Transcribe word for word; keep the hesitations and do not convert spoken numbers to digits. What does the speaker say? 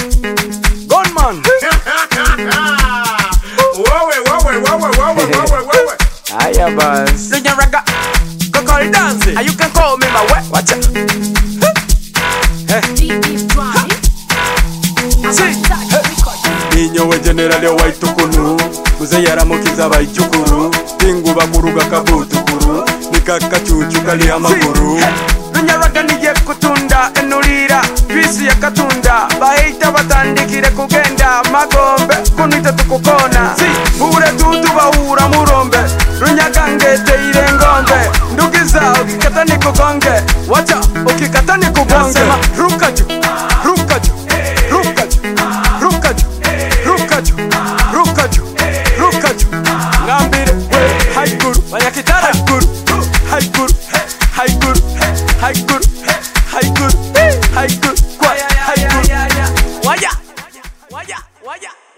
Gunman. Wowe, wowe, wowe, wowe, wowe, wowe. Hiya, boss. Lunya raga, go call dancing. And you can call me my way. Watch out. Inyo we general ya waitukunu Kuze yaramukiza bayijukuru Tingu bakuruga kabutukuru Nikakachuchu kali amaguru Lunyaraga niye kutunda enulira Twisi ya katunda Baita batandikire kugenda Magombe kunita tukukona Si ure tutu bahura murombe Lunyaga ngete ile ngombe Ndugiza ukikata ni kugonge Wacha ukikata ni kugonge Ruka ju, ruka ju, ruka ju, ruka ju Rukaju, rukaju, rukaju Ngambire, haiguru Banyakitara Haiguru, haiguru, haiguru, haiguru, haiguru, haiguru Kwa, haiguru Waya, waya, waya